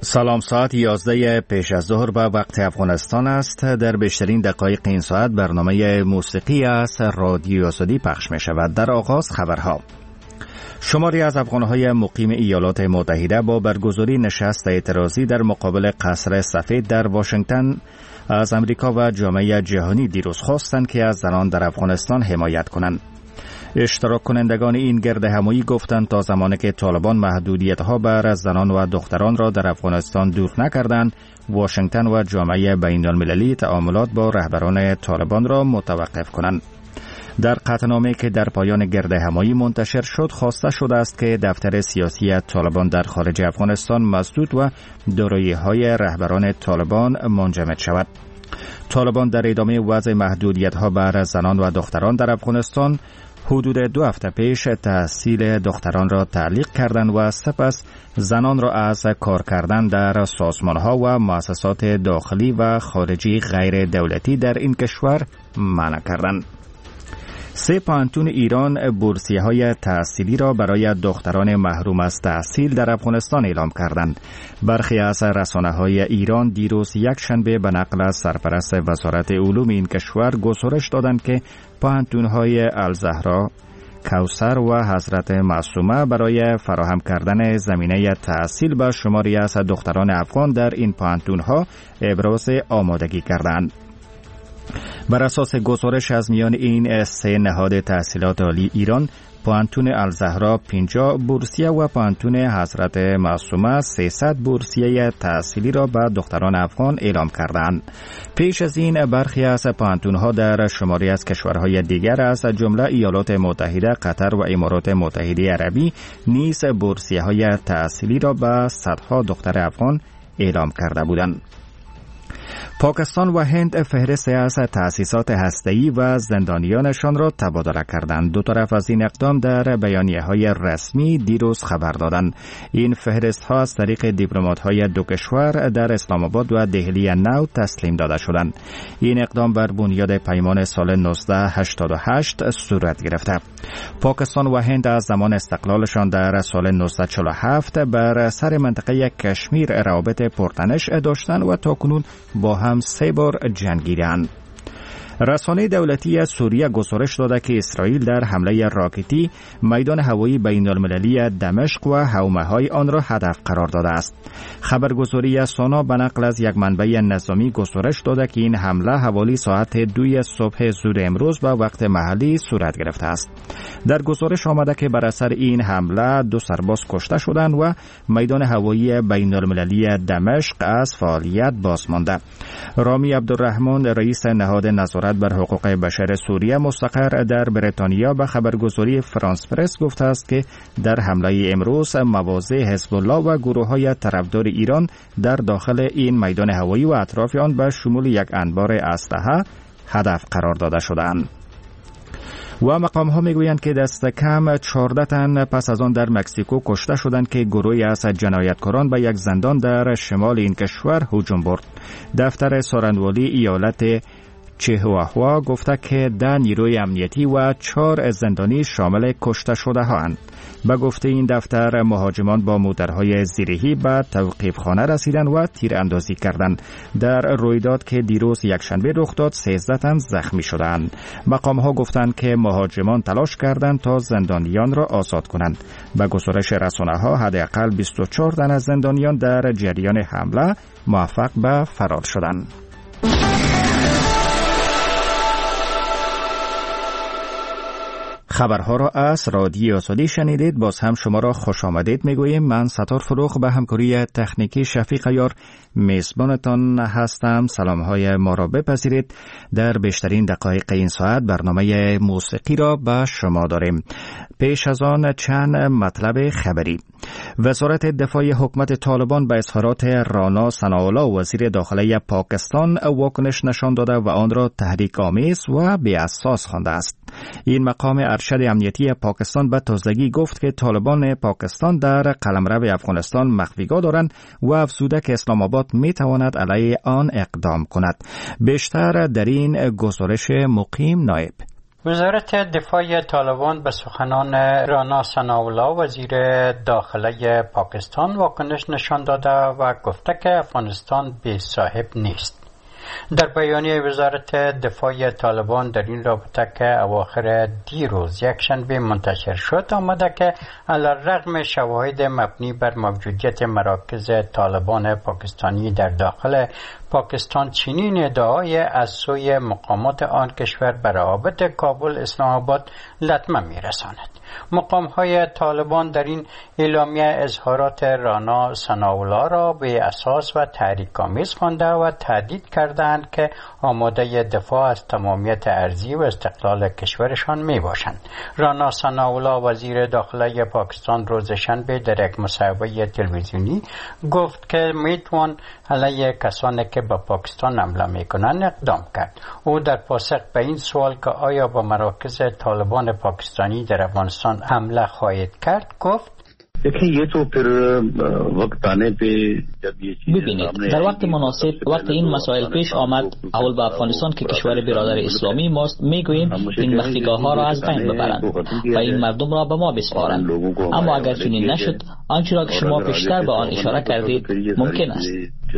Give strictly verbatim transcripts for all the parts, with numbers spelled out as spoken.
سلام، ساعت یازده پیش از ظهر به وقت افغانستان است. در بیشترین دقایق این ساعت برنامه موسیقی از رادیو آزادی پخش می شود. در آغاز خبرها. شماری از افغانهای مقیم ایالات متحده با برگزاری نشست اعتراضی در مقابل قصر سفید در واشنگتن از امریکا و جامعه جهانی دیروز خواستند که از زنان در افغانستان حمایت کنند. اشتراک کنندگان این گرد همایی گفتند تا زمانی که طالبان محدودیت‌ها بر زنان و دختران را در افغانستان دور نکردند، واشنگتن و جامعه بین‌المللی تعاملات با رهبران طالبان را متوقف کنند. در قطعنامه‌ای که در پایان گرد همایی منتشر شد، خواسته شده است که دفتر سیاسی طالبان در خارج افغانستان مسدود و دارایی‌های رهبران طالبان منجمد شود. طالبان در ادامه وضع محدودیت‌ها بر زنان و دختران در افغانستان حدود دو هفته پیش تحصیل دختران را تعلیق کردند و سپس زنان را از کار کردن در سازمان‌ها و مؤسسات داخلی و خارجی غیر دولتی در این کشور منع کردند. سه پانتون ایران بورسیه‌های تحصیلی را برای دختران محروم از تحصیل در افغانستان اعلام کردند. برخی از رسانه‌های ایران دیروز یک شنبه به نقل از سرپرست وزارت علوم این کشور گزارش دادند که پانتون‌های الزهرا، کوثر و حضرت معصومه برای فراهم کردن زمینه تحصیل به شماری از دختران افغان در این پانتون‌ها ابراز آمادگی کردند. بر اساس گزارش از میان این سه نهاد تحصیلات عالی ایران، پانتون الزهرا پنجاه بورسیه و پانتون حضرت معصومه سیصد بورسیه تحصیلی را به دختران افغان اعلام کردند. پیش از این برخی از پانتون‌ها در شماری از کشورهای دیگر از جمله ایالات متحده، قطر و امارات متحده عربی نیز بورسیه‌های تحصیلی را به صدها دختر افغان اعلام کرده بودند. پاکستان و هند فهرست از تأسیسات هسته‌ای و زندانیانشان را تبادله کردند. دو طرف از این اقدام در بیانیه‌های رسمی دیروز خبر دادند. این فهرست‌ها از طریق دیپلمات‌های دو کشور در اسلام آباد و دهلی نو تسلیم داده شدند. این اقدام بر بنیاد پیمان سال نوزده هشتاد و هشت صورت گرفته. پاکستان و هند از زمان استقلالشان در سال نوزده چهل و هفت بر سر منطقه کشمیر روابط پرتنش داشتند و تاکنون با هم سه بار جنگیدند. رسانه دولتی سوریه گزارش داده که اسرائیل در حمله راکتی میدان هوایی بین‌المللی دمشق و حومه‌های آن را هدف قرار داده است. خبرگزاری سانا به نقل از یک منبع نظامی گزارش داده که این حمله حوالی ساعت دوی صبح زود امروز به وقت محلی صورت گرفته است. در گزارش آمده که بر اثر این حمله دو سرباز کشته شدند و میدان هوایی بین‌المللی دمشق از فعالیت باز مانده. رامی عبدالرحمن، رئیس نهاد نظارت بر حقوق بشر سوریه مستقر در بریتانیا، به خبرگزاری فرانس پرس گفته است که در حمله امروز مواضع حزب الله و گروه‌های طرفدار ایران در داخل این میدان هوایی و اطراف آن به شمول یک انبار اسلحه هدف قرار داده شدند. و مقام ها میگویند که دست کم چهارده تن پس از آن در مکزیکو کشته شدند که گروهی از جنایتکاران به یک زندان در شمال این کشور هجوم برد. دفتر سارنوالی ایالت چیهواهوا گفته که ده نیروی امنیتی و چهار زندانی شامل کشته شده هاند. به گفته این دفتر، مهاجمان با موترهای زیرهی به توقیفخانه رسیدند و تیراندازی کردند. در رویداد که دیروز یکشنبه رخ داد، سیزده تن زخمی شدند. مقام ها گفتند که مهاجمان تلاش کردند تا زندانیان را آزاد کنند. به گزارش رسانه ها حداقل بیست و چهار تن از زندانیان در جریان حمله موفق به فرار شدند. خبرها را از رادیو آزادی شنیدید. باز هم شما را خوش آمدید میگوییم. من ستار فروغ به همکاری تکنیکی شفیق یار میزبانتان هستم. سلام های ما را بپذیرید. در بیشترین دقایق این ساعت برنامه موسیقی را به شما داریم. پیش از آن چند مطلب خبری. وزارت دفاع حکومت طالبان به اظهارات رانا ثناءالله وزیر داخلی پاکستان واکنش نشان داده و آن را تحریک آمیز و بی اساس خوانده است. این مقام ارشد امنیتی پاکستان به تازگی گفت که طالبان پاکستان در قلمرو افغانستان مخفیگاه دارند و افزوده که اسلام آباد می تواند علیه آن اقدام کند. بیشتر در این گزارش مقیم نایب. وزارت دفاع طالبان به سخنان رانا ثناءالله وزیر داخله پاکستان واکنش نشان داده و گفته که افغانستان بی صاحب نیست. در بیانیه وزارت دفاع طالبان در این رابطه که اواخر دیروز یک شنبه منتشر شد آمده که علیرغم شواهد مبنی بر موجودیت مراکز طالبان پاکستانی در داخل پاکستان چنین ادعای از سوی مقامات آن کشور بر روابط کابل اسلام آباد لطمه می‌رساند. مقام‌های طالبان در این اعلامیه اظهارات رانا ثناءالله را به اساس و تحریک‌آمیز خوانده و تهدید کردند که آماده دفاع از تمامیت ارضی و استقلال کشورشان میباشند. رانا ثناءالله وزیر داخله پاکستان روز شنبه در یک مصاحبه تلویزیونی گفت که میتوان علیه کسانی که به پاکستان حمله میکنند اقدام کرد. او در پاسخ به این سوال که آیا به مراکز طالبان پاکستانی در افغانستان حمله خواهید کرد گفت ببینید در وقت مناسب وقت این مسائل پیش آمد اول به افغانستان که کشور برادر اسلامی ماست میگوییم این مخفیگاه ها را از بین ببرند و این مردم را به ما بسپارند. اما اگر چنین نشد آنچه را که شما پیشتر به آن اشاره کردید ممکن است.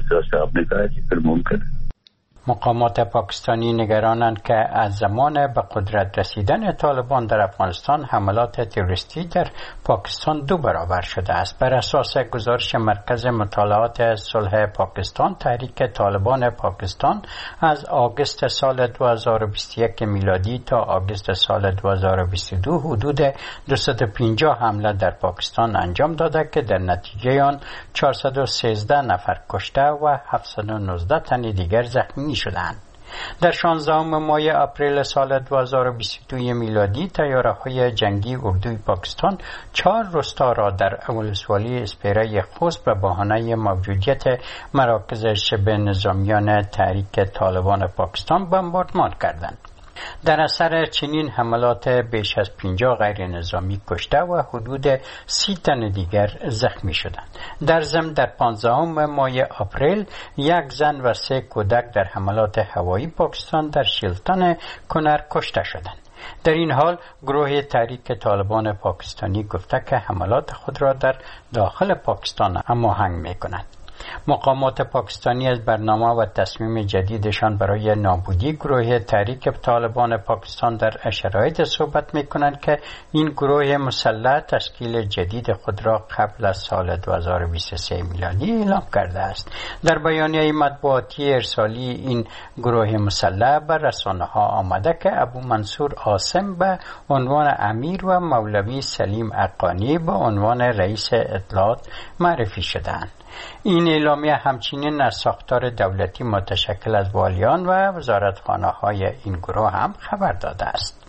مقامات پاکستانی نگرانند که از زمان به قدرت رسیدن طالبان در افغانستان حملات تروریستی در پاکستان دو برابر شده است. بر اساس گزارش مرکز مطالعات صلح پاکستان، تحریک طالبان پاکستان از آگوست سال دو هزار و بیست و یک میلادی تا آگوست سال دو هزار و بیست و دو حدود دویست و پنجاه حمله در پاکستان انجام داده که در نتیجه آن چهارصد و سیزده نفر کشته و هفتصد و نوزده تن دیگر زخمی شدند. در شانزدهم ماه اپریل سال دو هزار و بیست و دو میلادی تیاره‌های جنگی اردوی پاکستان چهار روستا را در ولسوالی اسپیره خوست به بهانه موجودیت مراکز شبه نظامیان تحریک طالبان پاکستان بمباردمان کردند. در اثر چنین حملات بیش از پنجاه غیر نظامی کشته و حدود سی تن دیگر زخمی شدند. در ضمن در پانزدهم ماه اپریل یک زن و سه کودک در حملات هوایی پاکستان در شیلتن کنر کشته شدند. در این حال گروه تحریک طالبان پاکستانی گفته که حملات خود را در داخل پاکستان هماهنگ می‌کند. مقامات پاکستانی از برنامه و تصمیم جدیدشان برای نابودی گروه تحریک طالبان پاکستان در شرایط صحبت می‌کنند که این گروه مسلح تشکیل جدید خود را قبل از سال دو هزار و بیست و سه میلادی اعلام کرده است. در بیانیه مطبوعاتی ارسالی این گروه مسلح بر رسانه‌ها آمده که ابو منصور عاصم به عنوان امیر و مولوی سلیم اقانی به عنوان رئیس اطلاعات معرفی شدند. این اعلامیه همچنین از ساختار دولتی متشکل از والیان و وزارتخانه‌های این گروه هم خبر داده است.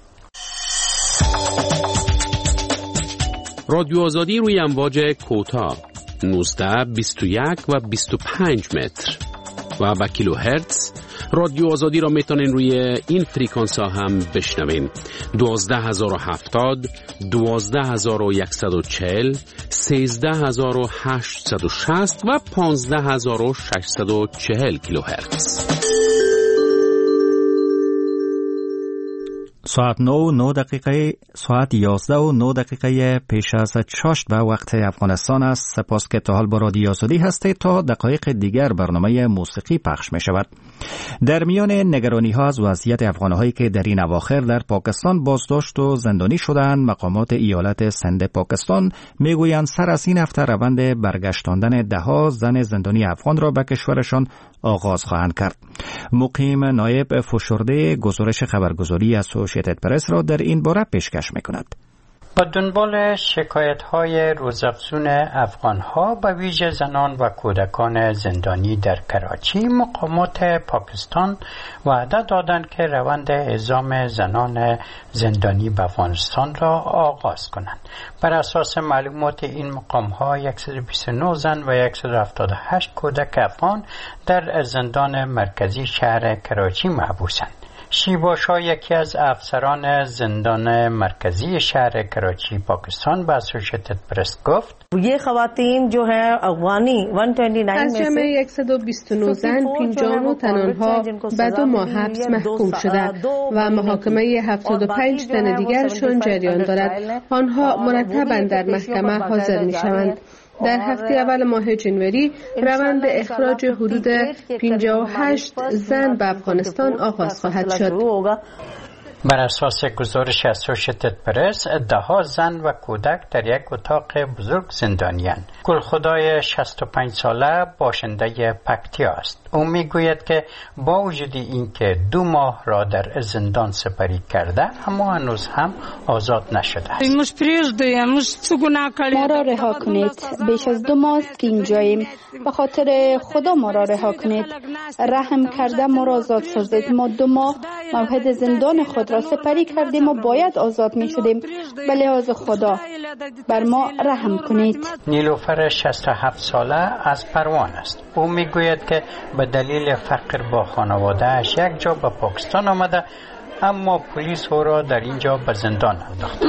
رادیو آزادی روی امواج کوتاه نوزده، بیست و یک و بیست و پنج متر و با کیلو هرتز. رادیو آزادی را میتونین روی این فریکانس ها هم بشنوین: دوازده هزار و هفتاد، دوازده هزار و صد و چهل، سیزده هزار و هشتصد و شصت و پانزده هزار و ششصد و چهل کیلو هرتز. ساعت نه نه دقیقه ساعت یازده و نه دقیقه پیش از چاشت به وقت افغانستان است. سپاس که تا حال با رادیو آزادی هستید. تا دقایق دیگر برنامه موسیقی پخش می شود. در میان نگرانی ها از وضعیت افغان هایی که در این اواخر در پاکستان بازداشت و زندانی شدند، مقامات ایالت سند پاکستان می گویند سر از این هفته روند برگشتاندن ده ها زن زندانی افغان را به کشورشان آغاز خواهند کرد. مقیم نایب فشرده گزارش خبرگزاری اسوسییتد پرس را در این باره پیشکش می‌کند. با دنبال شکایت‌های روزافزون افغان‌ها به ویژه زنان و کودکان زندانی در کراچی، مقامات پاکستان وعده دادند که روند اعزام زنان زندانی به افغانستان را آغاز کنند. بر اساس معلومات این مقام‌ها صد و بیست و نه زن و صد و هفتاد و هشت کودک افغان در زندان مرکزی شهر کراچی محبوسند. شیباشا یکی از افسران زندان مرکزی شهر کراچی پاکستان به اسوشیتد پرس گفت یہ خواتین جو ہیں افغانی از جمع صد و بیست و نه زن پنجاه و نه تن آنها به دو ماه حبس محکوم شده و محاکمه هفتاد و پنج تن دیگرشان جریان دارد. آنها مرتبا در محکمه حاضر می شوند. در هفته اول ماه جنوری روند اخراج حدود پنجاه و هشت زن به افغانستان آغاز خواهد شد. بر اساس گزارش اسوشیتد پرس دهها زن و کودک در یک اتاق بزرگ زندانیان. گلخدای شصت و پنج ساله باشنده پکتیا است. او میگوید که با وجود اینکه دو ماه را در زندان سپری کرده اما هنوز هم آزاد نشده است. ما را رها کنید. بیش از دو ماه که اینجاییم. به خاطر خدا ما را رها کنید. رحم کرده ما را آزاد سازید. ما دو ماه موعد زندان خود را سپری کردیم و باید آزاد می شدیم. به لحاظ خدا بر ما رحم کنید. نیلوفر شصت و هفت ساله از پروان است. او میگوید که به دلیل فقر با خانواده اش یک جا به پاکستان آمده اما پلیس او را در اینجا به زندان انداخت.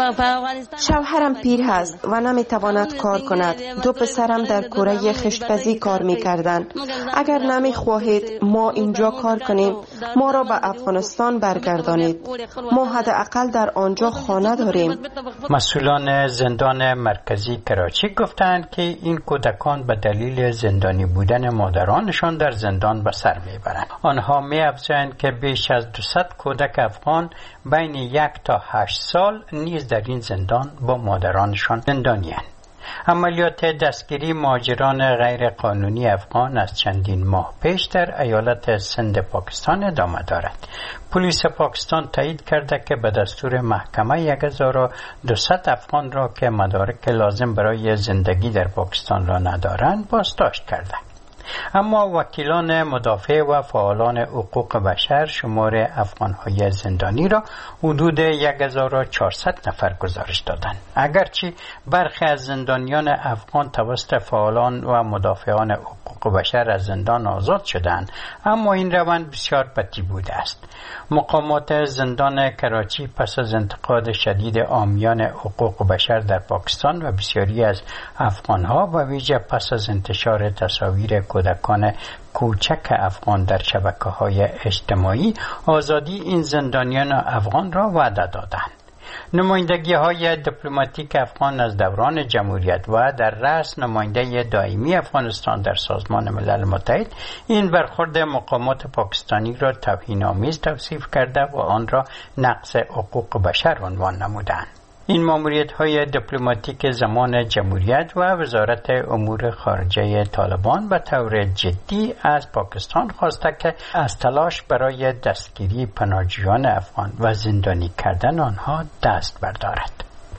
شوهرم پیر هست و نمیتواند کار کند. دو پسرم در کوره خشتپزی کار میکردند. اگر نمیخواهید ما اینجا کار کنیم ما را به افغانستان برگردانید. ما حداقل در آنجا خانه داریم. مسئولان زندان مرکزی کراچی گفتند که این کودکان به دلیل زندانی بودن مادرانشان در زندان به سر میبرند. آنها می‌افزایند که بیش از دویست کودک افغان بین یک تا هشت سال نیز در این زندان با مادرانشان زندانی‌اند. عملیات دستگیری مهاجران غیر قانونی افغان از چندین ماه پیش در ایالت سند پاکستان ادامه دارد. پلیس پاکستان تایید کرده که به دستور محکمه یک هزار و دویست افغان را که مدارک لازم برای زندگی در پاکستان را ندارند بازداشت کرده. اما وکیلان مدافع و فعالان حقوق بشر شمار افغان‌های زندانی را حدود یک هزار و چهارصد نفر گزارش دادند. اگرچه برخی از زندانیان افغان توسط فعالان و مدافعان حقوق بشر از زندان آزاد شدند اما این روند بسیار بطیء بوده است. مقامات زندان کراچی پس از انتقاد شدید عامیان حقوق بشر در پاکستان و بسیاری از افغان‌ها و ویژه پس از انتشار تصاویر کودکان کوچک افغان در شبکه‌های اجتماعی آزادی این زندانیان افغان را وعده دادند. نمایندگی‌های دیپلماتیک افغان از دوران جمهوریت و در رأس نماینده دائمی افغانستان در سازمان ملل متحد این برخورد مقامات پاکستانی را توهین‌آمیز توصیف کرده و آن را نقض حقوق بشر عنوان نمودند. این ماموریت‌های دیپلماتیک زمان جمهوریت و وزارت امور خارجه طالبان به طور جدی از پاکستان خواسته که از تلاش برای دستگیری پناهجویان افغان و زندانی کردن آنها دست بردارد.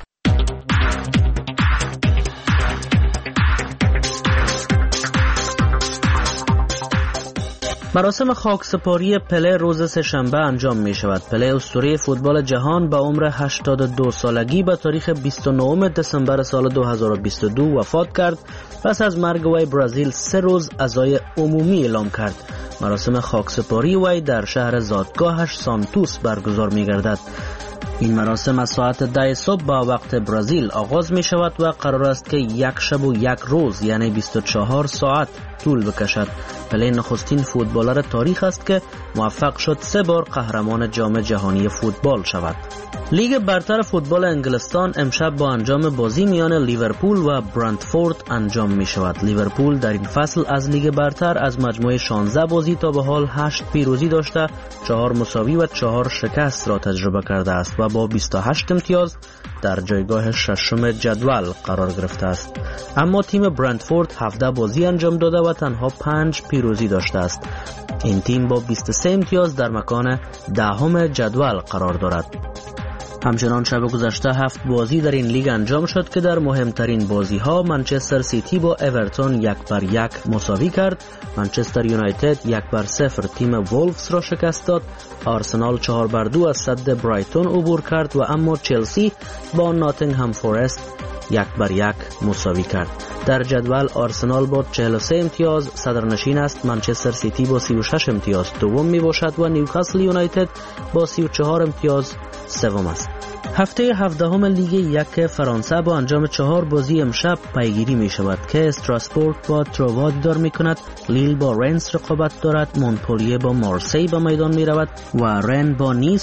مراسم خاکسپاری پله روز سه‌شنبه انجام می شود. پله اسطوره فوتبال جهان با عمر هشتاد و دو سالگی به تاریخ بیست و نه دسامبر سال دو هزار و بیست و دو وفات کرد. پس از مرگ وی برزیل سه روز عزای عمومی اعلام کرد. مراسم خاکسپاری وی در شهر زادگاهش سانتوس برگزار می گردد. این مراسم از ساعت ده صبح با وقت برزیل آغاز می شود و قرار است که یک شب و یک روز یعنی بیست و چهار ساعت طول بکشد. پله نخستین فوتبالر تاریخ است که موفق شد سه بار قهرمان جام جهانی فوتبال شود. لیگ برتر فوتبال انگلستان امشب با انجام بازی میان لیورپول و برنتفورد انجام می شود. لیورپول در این فصل از لیگ برتر از مجموعه شانزده بازی تا به حال هشت پیروزی داشته، چهار مساوی و چهار شکست را تجربه کرده است و با بیست و هشت امتیاز در جایگاه ششم جدول قرار گرفته است. اما تیم برنتفورد هفده بازی انجام داده و تنها پنج پیروزی داشته است. این تیم با بیست و سه امتیاز در مکان دهم جدول قرار دارد. همچنان شب گذشته هفت بازی در این لیگ انجام شد که در مهمترین بازی ها منچستر سیتی با اورتون یک بر یک مساوی کرد. منچستر یونایتد یک بر صفر تیم وولفز را شکست داد. آرسنال چهار بر دو از صد برایتون عبور کرد و اما چلسی با ناتینگهام فورست یک بر یک مساوی کرد. در جدول آرسنال با چهل و سه امتیاز صدرنشین است، منچستر سیتی با سی و شش امتیاز دوم می باشد و نیوکاسل یونایتد با سی و چهار امتیاز سوم است. هفته هفدهم لیگ یک فرانسه با انجام چهار بازی امشب پیگیری می شود که استراسبورگ با تروا دیدار می کند، لیل با رنس رقابت دارد، مونپلیه با مارسی به میدان می رود و رن با نیس